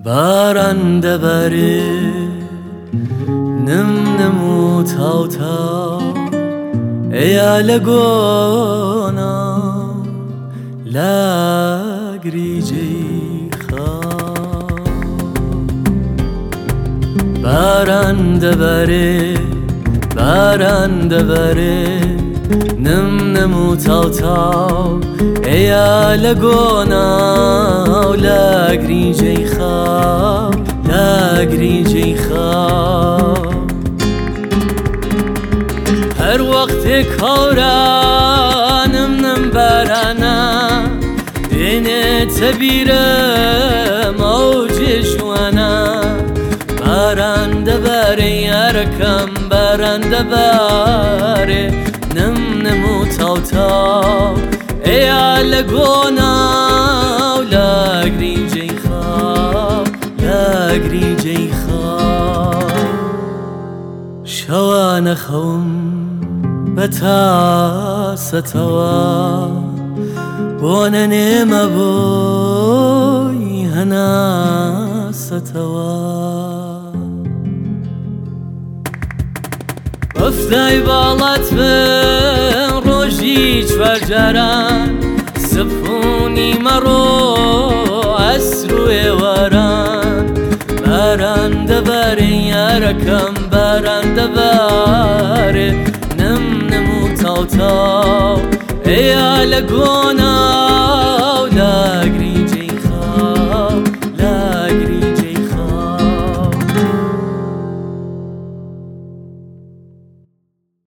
باران دەبارێ نم و تاو تاو ئەیا لە گۆنا لا گریجەی خاو باران دەبارێ نم و تاو تاو ئەیا لە گۆنا لا گریجەی خاو هەر وەختێک هەورانم بارانە دێنێتە بیرم ئەو جێژوانە باران دەبارێ یارەکەم باران دەبارێ نم و تاو تاو ئەیا لە گۆنا و لا گریجەی خاو شەوانە خەوم بە تاسەتەوە بۆ نەنێمە بۆی هەناسەتەوە ئەفدای باڵات بن ڕۆژی چوارجاران سەفۆنی مەڕۆ ئەسر و ئێواران باران دەبارێ یارەکەم باران دەبارێ نم و تاو تاو ئەیا لە گۆنا و لا